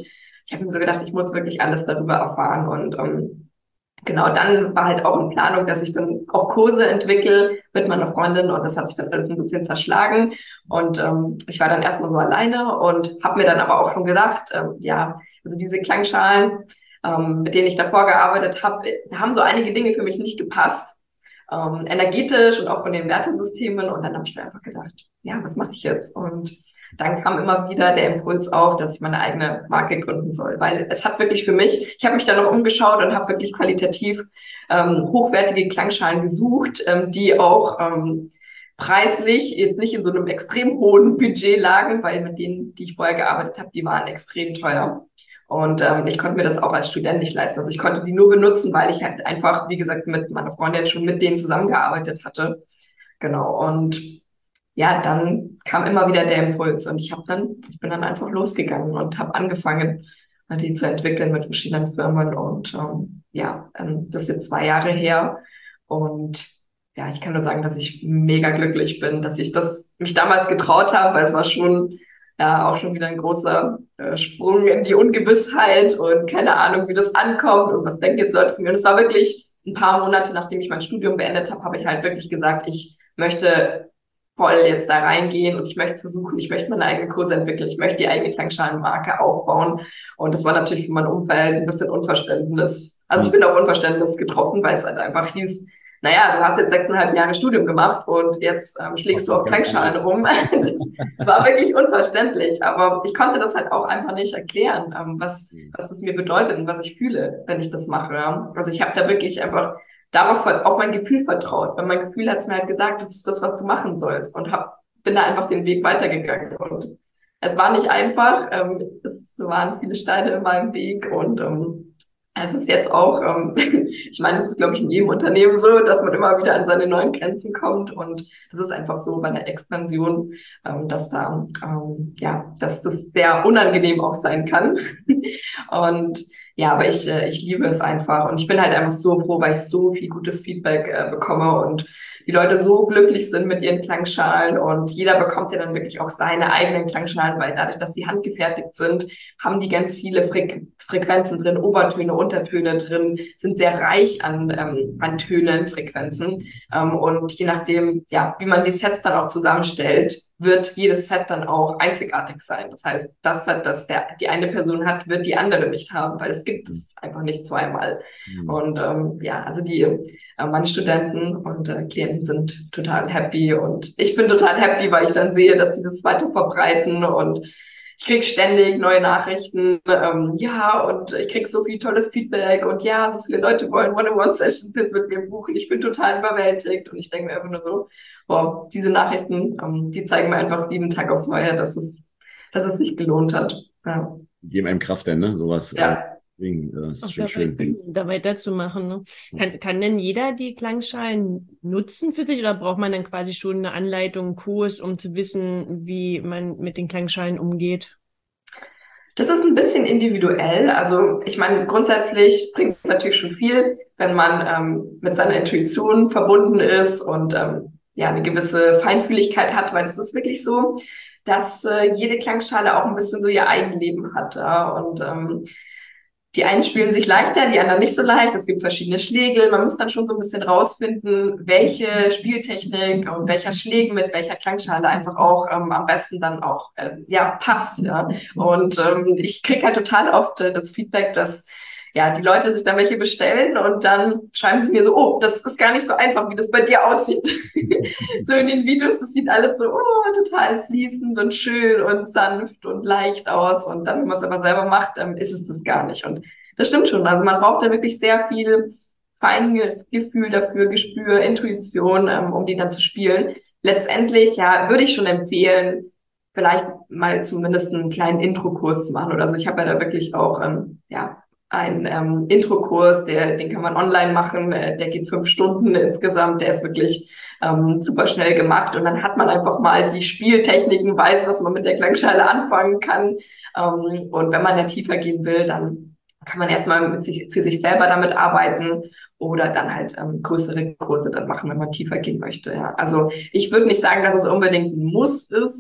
ich habe mir so gedacht, ich muss wirklich alles darüber erfahren. Und ähm, genau, dann war halt auch in Planung, dass ich dann auch Kurse entwickle mit meiner Freundin, und das hat sich dann alles ein bisschen zerschlagen. Und ähm, ich war dann erstmal so alleine und habe mir dann aber auch schon gedacht, ähm, ja, also diese Klangschalen, ähm, mit denen ich davor gearbeitet habe, haben so einige Dinge für mich nicht gepasst, ähm, energetisch und auch von den Wertesystemen. Und dann habe ich mir einfach gedacht, ja, was mache ich jetzt? Und dann kam immer wieder der Impuls auf, dass ich meine eigene Marke gründen soll, weil es hat wirklich für mich, ich habe mich da noch umgeschaut und habe wirklich qualitativ ähm, hochwertige Klangschalen gesucht, ähm, die auch ähm, preislich jetzt nicht in so einem extrem hohen Budget lagen, weil mit denen, die ich vorher gearbeitet habe, die waren extrem teuer. Und ähm, ich konnte mir das auch als Student nicht leisten. Also ich konnte die nur benutzen, weil ich halt einfach, wie gesagt, mit meiner Freundin schon mit denen zusammengearbeitet hatte. Genau. Und ja, dann kam immer wieder der Impuls, und ich habe dann, ich bin dann einfach losgegangen und habe angefangen, die zu entwickeln mit verschiedenen Firmen. Und ähm, ja, ähm, das ist jetzt zwei Jahre her. Und ja, ich kann nur sagen, dass ich mega glücklich bin, dass ich das mich damals getraut habe, weil es war schon ja auch schon wieder ein großer äh, Sprung in die Ungewissheit und keine Ahnung, wie das ankommt und was denken jetzt Leute von mir. Und es war wirklich ein paar Monate, nachdem ich mein Studium beendet habe, habe ich halt wirklich gesagt, ich möchte voll jetzt da reingehen und ich möchte versuchen, ich möchte meine eigenen Kurse entwickeln, ich möchte die eigene Klangschalenmarke aufbauen. Und das war natürlich für mein Umfeld ein bisschen Unverständnis. Also ich bin auf Unverständnis getroffen, weil es halt einfach hieß, naja, du hast jetzt sechseinhalb Jahre Studium gemacht und jetzt ähm, schlägst du auf Klangschalen rum. Das war wirklich unverständlich, aber ich konnte das halt auch einfach nicht erklären, ähm, was, was es mir bedeutet und was ich fühle, wenn ich das mache. Ja. Also ich habe da wirklich einfach darauf auf mein Gefühl vertraut, weil mein Gefühl hat es mir halt gesagt, das ist das, was du machen sollst, und hab, bin da einfach den Weg weitergegangen. Und es war nicht einfach, ähm, es waren viele Steine in meinem Weg, und ähm, es ist jetzt auch, ähm, ich meine, es ist, glaube ich, in jedem Unternehmen so, dass man immer wieder an seine neuen Grenzen kommt, und das ist einfach so bei der Expansion, ähm, dass da, ähm, ja, dass das sehr unangenehm auch sein kann. Und ja, aber ich, äh, ich liebe es einfach, und ich bin halt einfach so froh, weil ich so viel gutes Feedback äh, bekomme und die Leute so glücklich sind mit ihren Klangschalen, und jeder bekommt ja dann wirklich auch seine eigenen Klangschalen, weil dadurch, dass sie handgefertigt sind, haben die ganz viele Frequ- Frequenzen drin, Obertöne, Untertöne drin, sind sehr reich an, ähm, an Tönen, Frequenzen, ähm, und je nachdem, ja, wie man die Sets dann auch zusammenstellt, wird jedes Set dann auch einzigartig sein. Das heißt, das Set, das der, die eine Person hat, wird die andere nicht haben, weil es gibt es einfach nicht zweimal. Mhm. Und ähm, ja, also die äh, meine Studenten und äh, Klienten sind total happy, und ich bin total happy, weil ich dann sehe, dass die das weiter verbreiten, und ich krieg ständig neue Nachrichten, ähm, ja, und ich krieg so viel tolles Feedback, und ja, so viele Leute wollen One-on-One-Sessions jetzt mit mir buchen. Ich bin total überwältigt, und ich denke mir einfach nur so, wow, diese Nachrichten, ähm, die zeigen mir einfach jeden Tag aufs Neue, dass es, dass es sich gelohnt hat. Ja. Geben einem Kraft denn, ne? Sowas. Ja. Äh, das ist auch schon dabei, schön. da weiterzumachen. Ne? Kann, kann denn jeder die Klangschalen nutzen für sich, oder braucht man dann quasi schon eine Anleitung, einen Kurs, um zu wissen, wie man mit den Klangschalen umgeht? Das ist ein bisschen individuell. Also ich meine, grundsätzlich bringt es natürlich schon viel, wenn man ähm, mit seiner Intuition verbunden ist und ähm, ja eine gewisse Feinfühligkeit hat, weil es ist wirklich so, dass äh, jede Klangschale auch ein bisschen so ihr Eigenleben hat. Ja? Und ähm, die einen spielen sich leichter, die anderen nicht so leicht. Es gibt verschiedene Schlägel. Man muss dann schon so ein bisschen rausfinden, welche Spieltechnik und welcher Schlägen mit welcher Klangschale einfach auch ähm, am besten dann auch äh, ja passt. Ja. Und ähm, ich kriege halt total oft äh, das Feedback, dass ja die Leute sich dann welche bestellen, und dann schreiben sie mir so, oh, das ist gar nicht so einfach, wie das bei dir aussieht. So in den Videos, das sieht alles so oh, total fließend und schön und sanft und leicht aus, und dann, wenn man es aber selber macht, ähm, ist es das gar nicht. Und das stimmt schon. Also man braucht da wirklich sehr viel feines Gefühl dafür, Gespür, Intuition, ähm, um die dann zu spielen. Letztendlich, ja, würde ich schon empfehlen, vielleicht mal zumindest einen kleinen Intro-Kurs zu machen oder so. Ich habe ja da wirklich auch, ähm, ja, ein ähm, Intro-Kurs, der, den kann man online machen, äh, der geht fünf Stunden insgesamt, der ist wirklich ähm, super schnell gemacht, und dann hat man einfach mal die Spieltechniken, weiß, was man mit der Klangschale anfangen kann, ähm, und wenn man da tiefer gehen will, dann kann man erstmal mit sich, für sich selber damit arbeiten oder dann halt ähm, größere Kurse dann machen, wenn man tiefer gehen möchte. Ja. Also ich würde nicht sagen, dass es unbedingt ein Muss ist,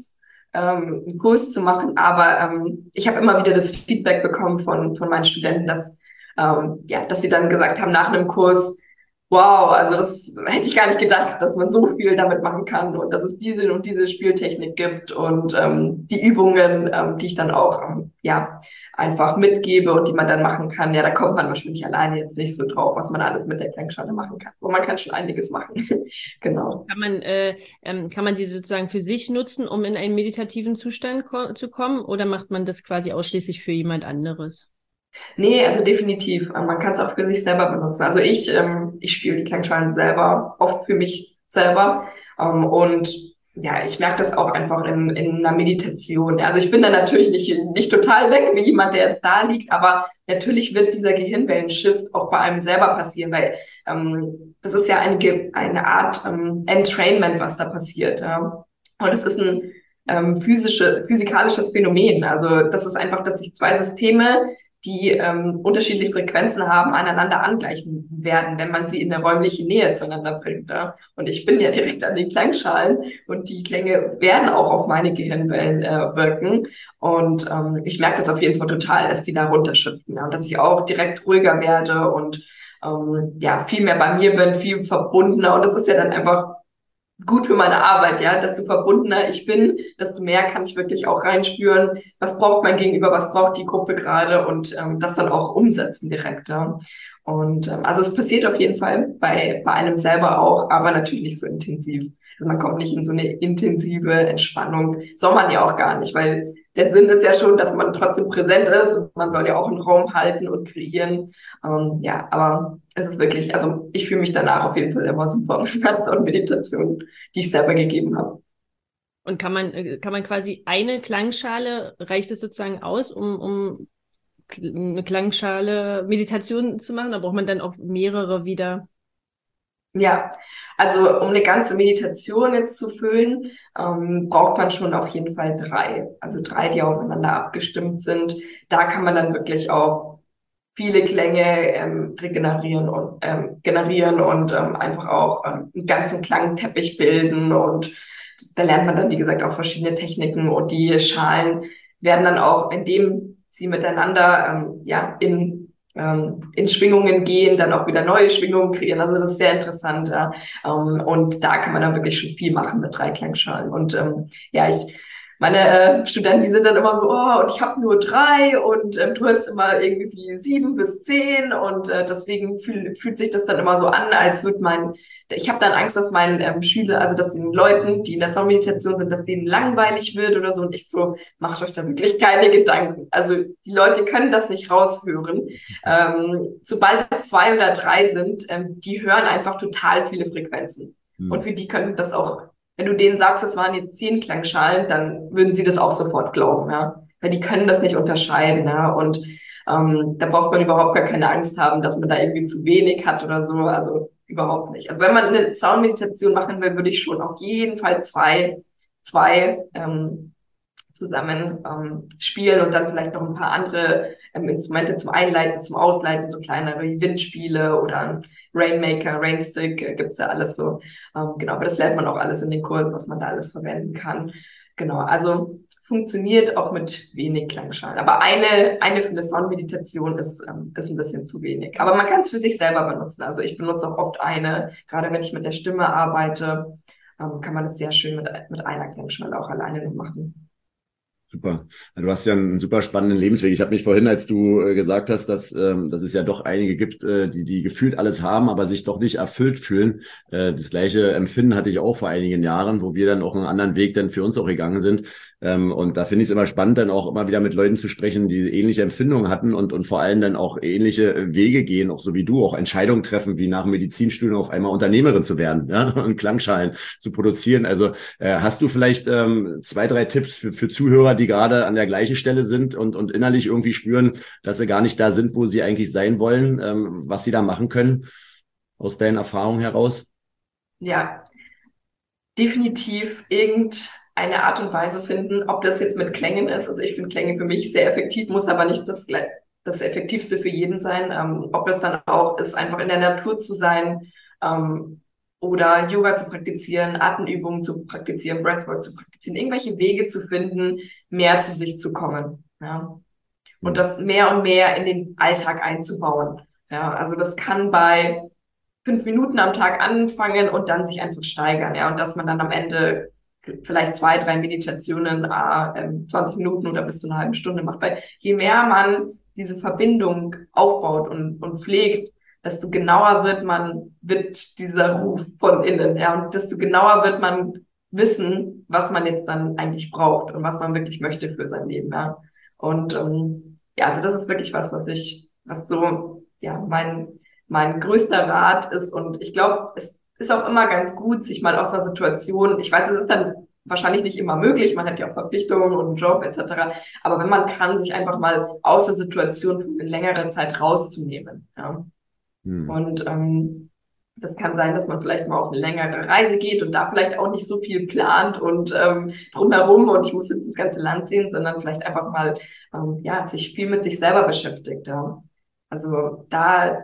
ähm, einen Kurs zu machen, aber ähm, ich habe immer wieder das Feedback bekommen von, von meinen Studenten, dass, ähm, ja, dass sie dann gesagt haben nach einem Kurs, wow, also das hätte ich gar nicht gedacht, dass man so viel damit machen kann und dass es diese und diese Spieltechnik gibt und ähm, die Übungen, ähm, die ich dann auch ähm, ja einfach mitgebe und die man dann machen kann. Ja, da kommt man wahrscheinlich alleine jetzt nicht so drauf, was man alles mit der Klangschale machen kann. Und man kann schon einiges machen. Genau. Kann man, äh, ähm, kann man die sozusagen für sich nutzen, um in einen meditativen Zustand ko- zu kommen, oder macht man das quasi ausschließlich für jemand anderes? Nee, also definitiv. Ähm, Man kann es auch für sich selber benutzen. Also ich, ähm, ich spiele die Klangschalen selber, oft für mich selber. Ähm, und ja, ich merke das auch einfach in, in einer Meditation. Also ich bin da natürlich nicht, nicht total weg wie jemand, der jetzt da liegt, aber natürlich wird dieser Gehirnwellen-Shift auch bei einem selber passieren, weil ähm, das ist ja eine, Ge- eine Art ähm, Entrainment, was da passiert. Ja. Und es ist ein ähm, physische, physikalisches Phänomen. Also das ist einfach, dass sich zwei Systeme die ähm, unterschiedliche Frequenzen haben, aneinander angleichen werden, wenn man sie in eine räumliche Nähe zueinander bringt. Ja? Und ich bin ja direkt an den Klangschalen und die Klänge werden auch auf meine Gehirnwellen äh, wirken. Und ähm, ich merke das auf jeden Fall total, dass die da runterschiften, ja? Und dass ich auch direkt ruhiger werde und ähm, ja viel mehr bei mir bin, viel verbundener. Und das ist ja dann einfach gut für meine Arbeit, ja, desto verbundener ich bin, desto mehr kann ich wirklich auch reinspüren, was braucht mein Gegenüber, was braucht die Gruppe gerade und ähm, das dann auch umsetzen direkt, ja. Und ähm, also es passiert auf jeden Fall bei bei einem selber auch, aber natürlich nicht so intensiv. Also man kommt nicht in so eine intensive Entspannung, soll man ja auch gar nicht, weil der Sinn ist ja schon, dass man trotzdem präsent ist und man soll ja auch einen Raum halten und kreieren. Ähm, ja, aber es ist wirklich, also ich fühle mich danach auf jeden Fall immer super nach so einer Meditation, die ich selber gegeben habe. Und kann man, äh, kann man quasi eine Klangschale, reicht es sozusagen aus, um, um kl- eine Klangschale Meditation zu machen? Da braucht man dann auch mehrere wieder. Ja, also um eine ganze Meditation jetzt zu füllen, ähm, braucht man schon auf jeden Fall drei. Also drei, die aufeinander abgestimmt sind. Da kann man dann wirklich auch viele Klänge ähm, regenerieren und ähm, generieren und ähm, einfach auch ähm, einen ganzen Klangteppich bilden. Und da lernt man dann, wie gesagt, auch verschiedene Techniken und die Schalen werden dann auch, indem sie miteinander ähm, ja in ähm, in Schwingungen gehen, dann auch wieder neue Schwingungen kreieren. Also das ist sehr interessant. Ja. Ähm, und da kann man dann wirklich schon viel machen mit drei Klangschalen. Und ähm, ja, ich meine äh, Studenten, die sind dann immer so, oh, und ich habe nur drei und ähm, du hast immer irgendwie sieben bis zehn und äh, deswegen fühl, fühlt sich das dann immer so an, als würde mein, ich habe dann Angst, dass meinen ähm, Schüler, also dass den Leuten, die in der Soundmeditation sind, dass denen langweilig wird oder so und ich so, macht euch da wirklich keine Gedanken. Also die Leute können das nicht raushören. Ähm, sobald es zwei oder drei sind, ähm, die hören einfach total viele Frequenzen. Hm. Und für die können das auch, wenn du denen sagst, es waren jetzt zehn Klangschalen, dann würden sie das auch sofort glauben, ja. Weil die können das nicht unterscheiden, ja. Und ähm, da braucht man überhaupt gar keine Angst haben, dass man da irgendwie zu wenig hat oder so. Also überhaupt nicht. Also wenn man eine Soundmeditation machen will, würde ich schon auf jeden Fall zwei, zwei ähm, zusammen ähm, spielen und dann vielleicht noch ein paar andere ähm, Instrumente zum Einleiten, zum Ausleiten, so kleinere wie Windspiele oder ein Rainmaker, Rainstick, äh, gibt's ja alles so. Ähm, genau, aber das lernt man auch alles in den Kursen, was man da alles verwenden kann. Genau, also funktioniert auch mit wenig Klangschalen. Aber eine, eine für eine Sonnenmeditation ist, ähm, ist ein bisschen zu wenig. Aber man kann es für sich selber benutzen. Also ich benutze auch oft eine, gerade wenn ich mit der Stimme arbeite, ähm, kann man das sehr schön mit, mit einer Klangschale auch alleine nur machen. Super. Du hast ja einen super spannenden Lebensweg. Ich habe mich vorhin, als du äh, gesagt hast, dass, ähm, dass es ja doch einige gibt, äh, die die gefühlt alles haben, aber sich doch nicht erfüllt fühlen. Äh, das gleiche Empfinden hatte ich auch vor einigen Jahren, wo wir dann auch einen anderen Weg dann für uns auch gegangen sind. Ähm, und da finde ich es immer spannend, dann auch immer wieder mit Leuten zu sprechen, die ähnliche Empfindungen hatten und und vor allem dann auch ähnliche Wege gehen, auch so wie du, auch Entscheidungen treffen, wie nach dem Medizinstudium auf einmal Unternehmerin zu werden, ja, und Klangschalen zu produzieren. Also äh, hast du vielleicht ähm, zwei, drei Tipps für, für Zuhörer, die gerade an der gleichen Stelle sind und, und innerlich irgendwie spüren, dass sie gar nicht da sind, wo sie eigentlich sein wollen, ähm, was sie da machen können, aus deinen Erfahrungen heraus? Ja, definitiv irgendeine Art und Weise finden, ob das jetzt mit Klängen ist. Also ich finde Klänge für mich sehr effektiv, muss aber nicht das, gle- das Effektivste für jeden sein. Ähm, ob das dann auch ist, einfach in der Natur zu sein, ähm, oder Yoga zu praktizieren, Atemübungen zu praktizieren, Breathwork zu praktizieren, irgendwelche Wege zu finden, mehr zu sich zu kommen. Ja. Und das mehr und mehr in den Alltag einzubauen. Ja, also das kann bei fünf Minuten am Tag anfangen und dann sich einfach steigern. Ja, und dass man dann am Ende vielleicht zwei, drei Meditationen, äh, zwanzig Minuten oder bis zu einer halben Stunde macht. Weil je mehr man diese Verbindung aufbaut und, und pflegt, desto genauer wird man, wird dieser Ruf von innen. Ja, und desto genauer wird man wissen, was man jetzt dann eigentlich braucht und was man wirklich möchte für sein Leben. Ja. Und ähm, ja, also das ist wirklich was, was ich, was so, ja, mein, mein größter Rat ist. Und ich glaube, es ist auch immer ganz gut, sich mal aus einer Situation, ich weiß, es ist dann wahrscheinlich nicht immer möglich, man hat ja auch Verpflichtungen und einen Job et cetera. Aber wenn man kann, sich einfach mal aus der Situation für eine längere Zeit rauszunehmen. Ja. Hm. Und ähm, das kann sein, dass man vielleicht mal auf eine längere Reise geht und da vielleicht auch nicht so viel plant und ähm, drumherum und ich muss jetzt das ganze Land sehen, sondern vielleicht einfach mal ähm, ja sich viel mit sich selber beschäftigt. Ja. Also da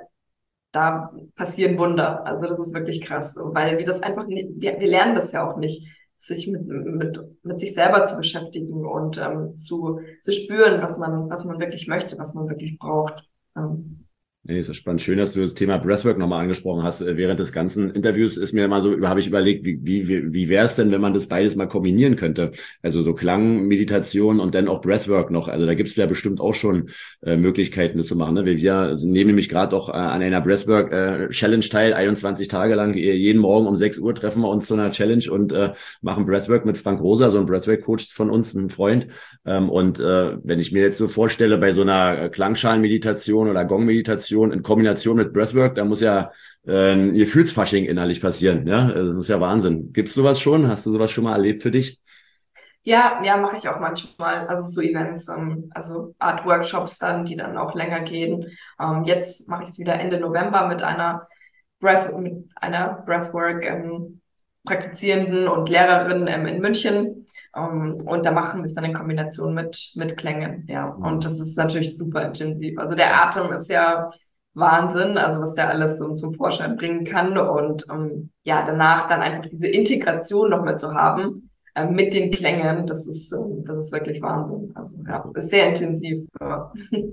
da passieren Wunder. Also das ist wirklich krass, weil wir das einfach nicht, wir, wir lernen das ja auch nicht, sich mit mit mit sich selber zu beschäftigen und ähm, zu zu spüren, was man was man wirklich möchte, was man wirklich braucht. Ähm. Nee, ist spannend. Schön, dass du das Thema Breathwork nochmal angesprochen hast. Während des ganzen Interviews ist mir mal so, habe ich überlegt, wie, wie, wie wäre es denn, wenn man das beides mal kombinieren könnte? Also so Klang, Meditation und dann auch Breathwork noch. Also da gibt es ja bestimmt auch schon äh, Möglichkeiten, das zu machen. Ne? Wir, wir nehmen nämlich gerade auch äh, an einer Breathwork-Challenge äh, teil, einundzwanzig Tage lang. Jeden Morgen um sechs Uhr treffen wir uns zu einer Challenge und äh, machen Breathwork mit Frank Rosa, so ein Breathwork-Coach von uns, ein Freund. Ähm, und äh, wenn ich mir jetzt so vorstelle, bei so einer Klangschalenmeditation oder Gong-Meditation, in Kombination mit Breathwork, da muss ja äh, ein Gefühlsfasching innerlich passieren. Ja, das ist ja Wahnsinn. Gibt's sowas schon? Hast du sowas schon mal erlebt für dich? Ja, ja, mache ich auch manchmal. Also so Events, ähm, also Art Workshops dann, die dann auch länger gehen. Ähm, jetzt mache ich es wieder Ende November mit einer Breath, mit einer Breathwork ähm, Praktizierenden und Lehrerin ähm, in München. Um, und da machen wir es dann in Kombination mit mit Klängen. Ja, und das ist natürlich super intensiv. Also der Atem ist ja Wahnsinn, also was der alles so zum Vorschein bringen kann und um, ja, danach dann einfach diese Integration noch mal zu haben äh, mit den Klängen, das ist, äh, das ist wirklich Wahnsinn. Also ja, ist sehr intensiv. Ja.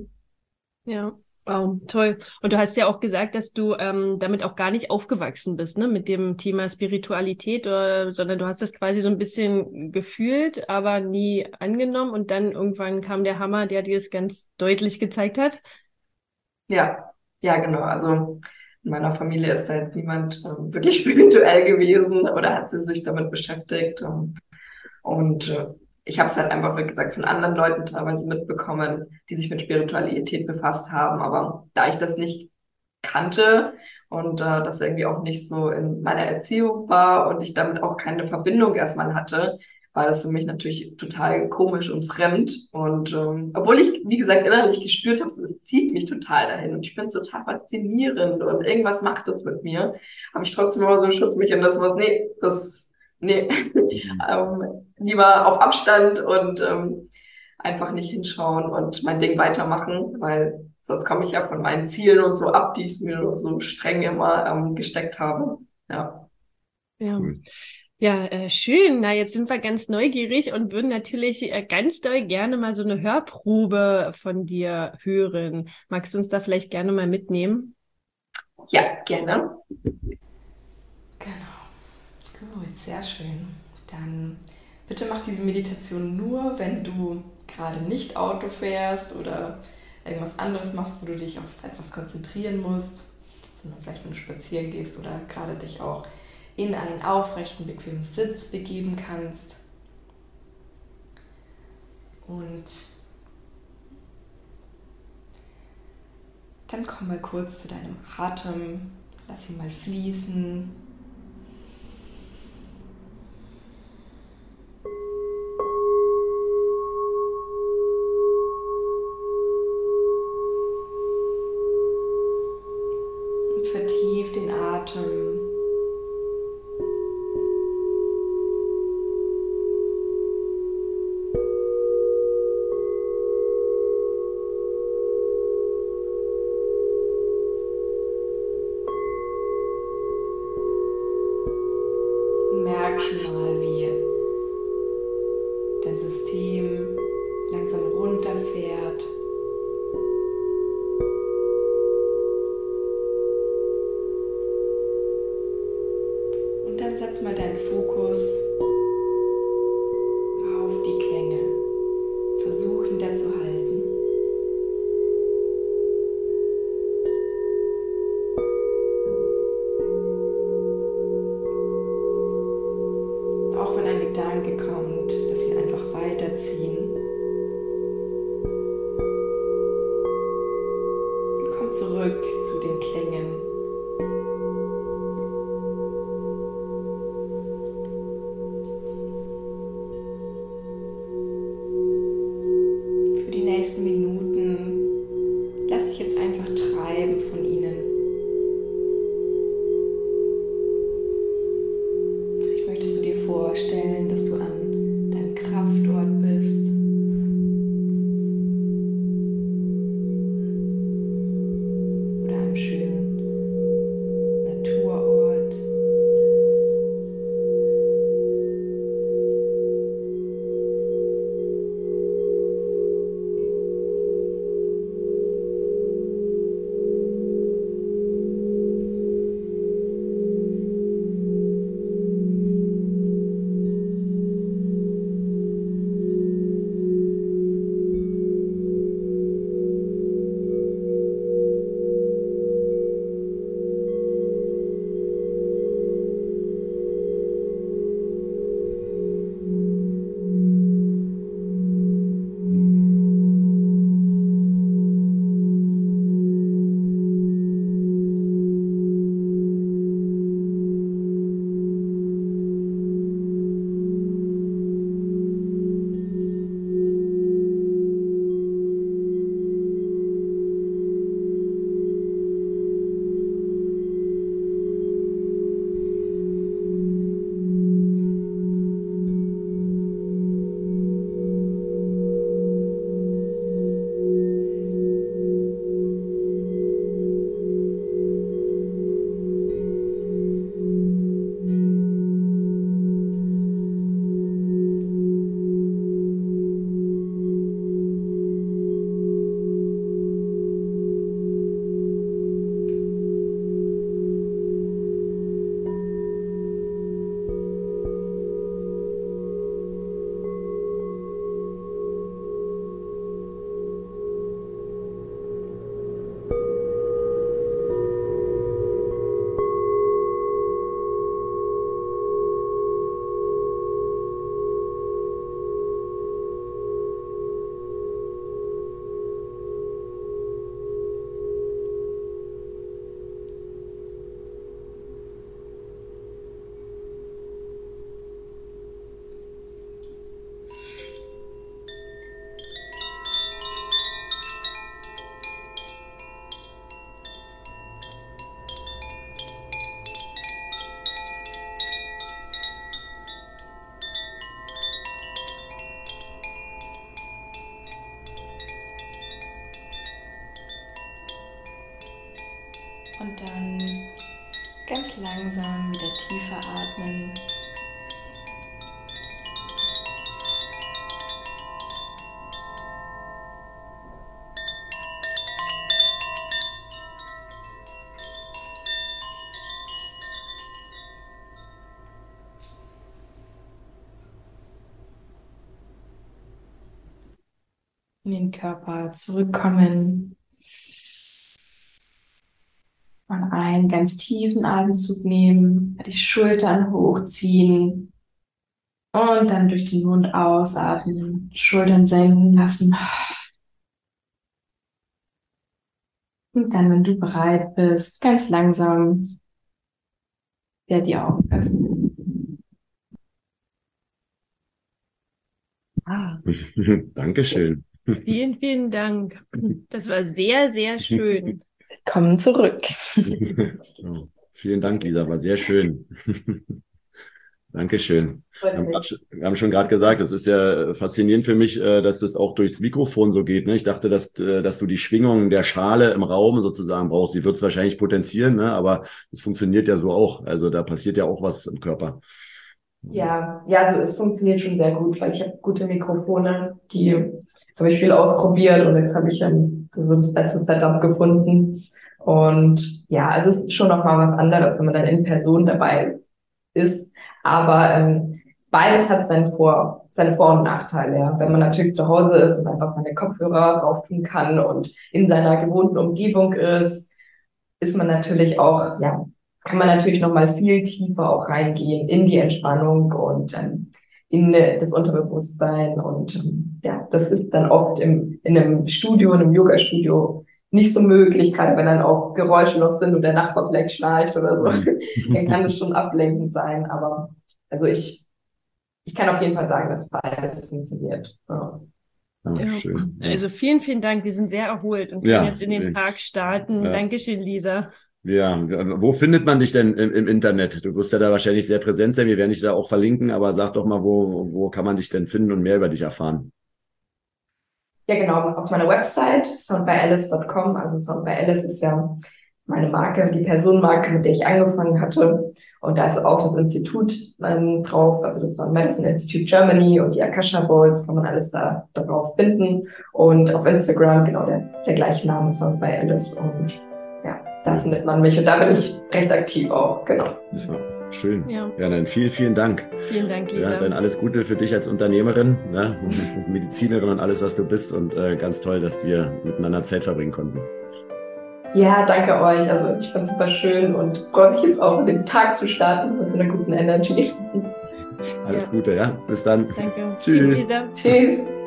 Ja, wow, toll. Und du hast ja auch gesagt, dass du ähm, damit auch gar nicht aufgewachsen bist, ne, mit dem Thema Spiritualität, oder, sondern du hast das quasi so ein bisschen gefühlt, aber nie angenommen und dann irgendwann kam der Hammer, der dir es ganz deutlich gezeigt hat. Ja. Ja, genau. Also in meiner Familie ist da jetzt niemand ähm, wirklich spirituell gewesen oder hat sie sich damit beschäftigt. Ähm, und äh, ich habe es halt einfach, wie gesagt, von anderen Leuten teilweise mitbekommen, die sich mit Spiritualität befasst haben. Aber da ich das nicht kannte und äh, das irgendwie auch nicht so in meiner Erziehung war und ich damit auch keine Verbindung erstmal hatte, war das für mich natürlich total komisch und fremd. Und ähm, obwohl ich, wie gesagt, innerlich gespürt habe, so, es zieht mich total dahin und ich finde es total faszinierend und irgendwas macht das mit mir, habe ich trotzdem immer so Schutzmechanismus, nee, das, nee, ähm, lieber auf Abstand und ähm, einfach nicht hinschauen und mein Ding weitermachen, weil sonst komme ich ja von meinen Zielen und so ab, die ich mir so streng immer ähm, gesteckt habe. Ja. Ja. Ja, äh, schön. Na, jetzt sind wir ganz neugierig und würden natürlich äh, ganz doll gerne mal so eine Hörprobe von dir hören. Magst du uns da vielleicht gerne mal mitnehmen? Ja, gerne. Genau. Gut, sehr schön. Dann bitte mach diese Meditation nur, wenn du gerade nicht Auto fährst oder irgendwas anderes machst, wo du dich auf etwas konzentrieren musst, sondern vielleicht, wenn du spazieren gehst oder gerade dich auch in einen aufrechten, bequemen Sitz begeben kannst. Und dann komm mal kurz zu deinem Atem, lass ihn mal fließen. Und vertief den Atem. zurück zu den Klängen. Für die nächsten Minuten lass dich jetzt einfach treiben von ihnen. Vielleicht möchtest du dir vorstellen, dass du an deinem Kraftort bist. Oder einem schönen Naturort. Und dann ganz langsam wieder tiefer atmen. In den Körper zurückkommen. Und einen ganz tiefen Atemzug nehmen, die Schultern hochziehen und dann durch den Mund ausatmen, Schultern senken lassen. Und dann, wenn du bereit bist, ganz langsam wieder die Augen öffnen. Ah, Dankeschön. vielen, vielen Dank. Das war sehr, sehr schön. Willkommen zurück. Oh, vielen Dank, Lisa, war sehr schön. Dankeschön. Wir haben, grad schon- wir haben schon gerade gesagt, es ist ja faszinierend für mich, äh, dass das auch durchs Mikrofon so geht. Ne? Ich dachte, dass, äh, dass du die Schwingung der Schale im Raum sozusagen brauchst. Die wird es wahrscheinlich potenzieren, ne? Aber es funktioniert ja so auch. Also da passiert ja auch was im Körper. Ja, ja, also es funktioniert schon sehr gut, weil ich habe gute Mikrofone, die habe ich viel ausprobiert und jetzt habe ich ein, so das beste Setup gefunden. Und ja, also es ist schon nochmal was anderes, wenn man dann in Person dabei ist. Aber ähm, beides hat seinen Vor, seine Vor- und Nachteile. Ja. Wenn man natürlich zu Hause ist und einfach seine Kopfhörer drauf tun kann und in seiner gewohnten Umgebung ist, ist man natürlich auch, ja, kann man natürlich nochmal viel tiefer auch reingehen in die Entspannung und ähm, in das Unterbewusstsein. Und ähm, ja, das ist dann oft im, in einem Studio, in einem Yoga-Studio nicht so möglich, gerade wenn dann auch Geräusche noch sind und der Nachbar vielleicht schnarcht oder so. Dann kann das schon ablenkend sein. Aber also ich, ich kann auf jeden Fall sagen, dass beides funktioniert. Ja. Ah, Ja. schön. Ja. Also vielen, vielen Dank. Wir sind sehr erholt und können Ja. jetzt in den Tag starten. Ja. Dankeschön, Lisa. Ja, wo findet man dich denn im, im Internet? Du wirst ja da wahrscheinlich sehr präsent sein. Wir werden dich da auch verlinken, aber sag doch mal, wo, wo kann man dich denn finden und mehr über dich erfahren? Ja, genau, auf meiner Website sound by alice dot com. Also Sound by Alice ist ja meine Marke, die Personenmarke, mit der ich angefangen hatte. Und da ist auch das Institut ähm, drauf, also das Sound Medicine Institute Germany und die Akasha Bowls, kann man alles da darauf finden. Und auf Instagram, genau, der, der gleiche Name, Sound by Alice. Und ja, da findet man mich und da bin ich recht aktiv auch, genau. Ja, schön. Ja. Ja, dann vielen, vielen Dank. Vielen Dank, Lisa. Ja, dann alles Gute für dich als Unternehmerin, ne? Und Medizinerin und alles, was du bist. Und äh, ganz toll, dass wir miteinander Zeit verbringen konnten. Ja, danke euch. Also ich fand es super schön und freue mich jetzt auch, den Tag zu starten mit so einer guten Energy. Alles Ja. Gute, ja. Bis dann. Danke. Tschüss. Tschüss, Lisa. Tschüss.